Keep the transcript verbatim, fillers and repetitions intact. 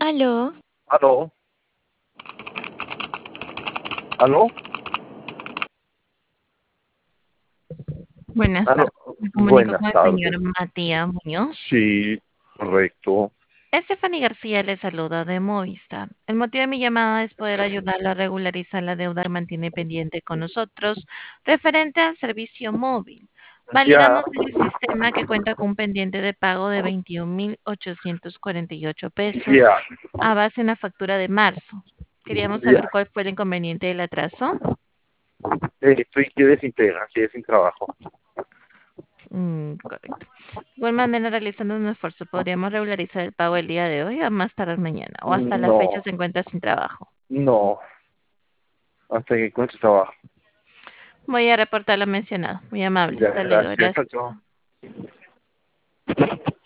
Aló, ¿Aló? ¿Aló? buenas ¿Aló? tardes. Me comunico Buenas con el tardes. señor Matías Muñoz. Sí, correcto. Stephanie García le saluda de Movistar. El motivo de mi llamada es poder ayudarlo a regularizar la deuda que mantiene pendiente con nosotros referente al servicio móvil, Ya, validamos en el sistema que cuenta con un pendiente de pago de veintiún mil ochocientos cuarenta y ocho pesos ya, a base de una factura de marzo. Queríamos ya. saber cuál fue el inconveniente del atraso. Eh, estoy quedé sin pega, quedé sin trabajo. Mm, correcto. De igual manera, realizando un esfuerzo, podríamos regularizar el pago el día de hoy o más tarde mañana, o hasta la fecha No, se encuentra sin trabajo. no, hasta que encuentre trabajo. Voy a reportar lo mencionado. Muy amable. Ya, Hasta luego. gracias. Chao, Gracias. chao.